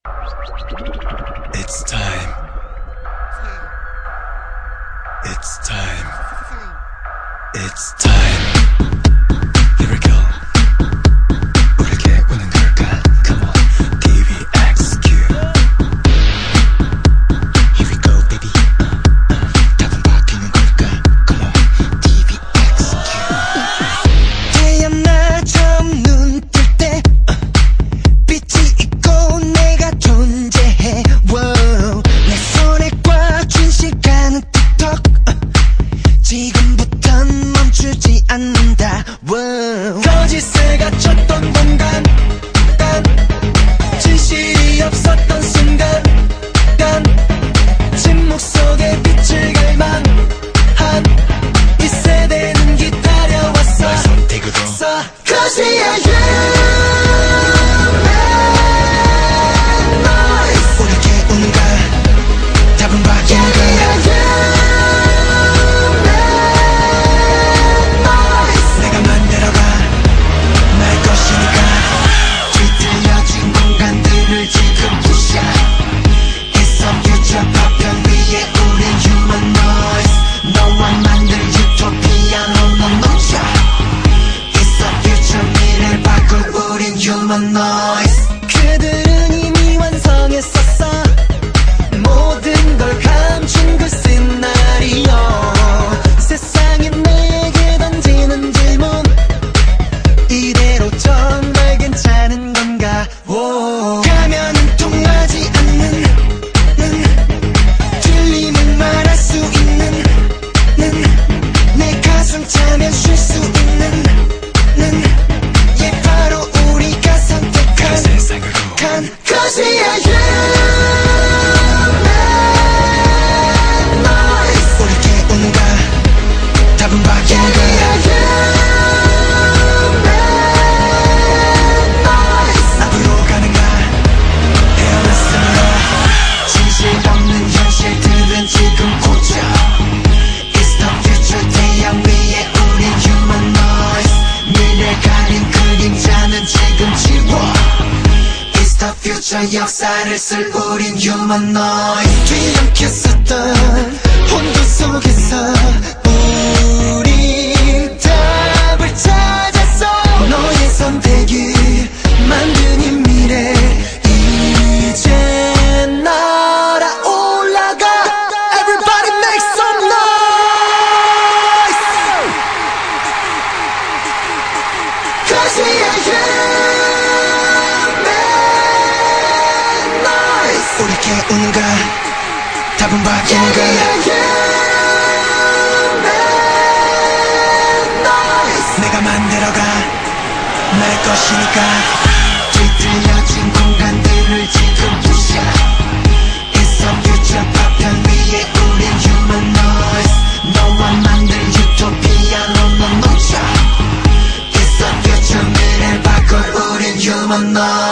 It's time. It's time. It's time. Here we go. 우리에게 오는 걸까? Come on. DVXQ. Here we go, baby. 답은 바뀌는 걸까? Come on. DVXQ. 태어나 처음 눈 뜰 때 빛이 있고 내가 존재해. Wow. 내 손에 꽉 쥔 시간은 틱톡. 지금부턴 멈추지 않는다. Wow. 거짓을 갖췄던 공간, 진실이 없었던 순간, 침묵 속에 빛을 갈망한 이 세대는 기다려왔어. 나의 선택으로 Cause we are human noise. 우리에게 오는가? 답은 바뀌는 거야. 내가 만들어가 날 것이니까. 뒤틀려진 공간들을 지금 부셔. It's a future 파편 위에 우린 human noise. 너와 만들 유토피아 넌 넘쳐. It's a future 미래를 바꿀 우린 human noise. 그들은 이미 완성했었어. 모든 걸 감춘 그 시나리오. 세상이 내게 던지는 질문, 이대로 정말 괜찮은 건가? 오. 가면은 통하지 않는 들리는 말할 수 있는 내 가슴 차면 쉴 수 있는 바로 우리가 선택한 그 세상으로 Cause we are human noise. 우리에게 오는가? 답은 바뀌는 거야. 앞으로 가는가? 태어났으므로 진실 없는 현실들은 지금 고쳐. It's the future 태양 위에 우린 human noise. 미래 가린 그림자는 지금 지워. It's the future 역사를 쓸 우린 human noise. 뒤엉켰었던 혼돈 속에서 우린 답을 찾았어. 너의 선택이 만든 이 미래 이제 날아올라가. Everybody make some noise. Cause we are human noise. 우리에게 오는가? 답은 바뀌는 거야. 내가 만들어가 날 것이니까. 뒤틀려진 공간들을 지금 부셔. It's a future 파편 위에 우린 human noise. 너와 만들 유토피아 넌 넘쳐. It's a future 미래를 바꿀 우린 human noise.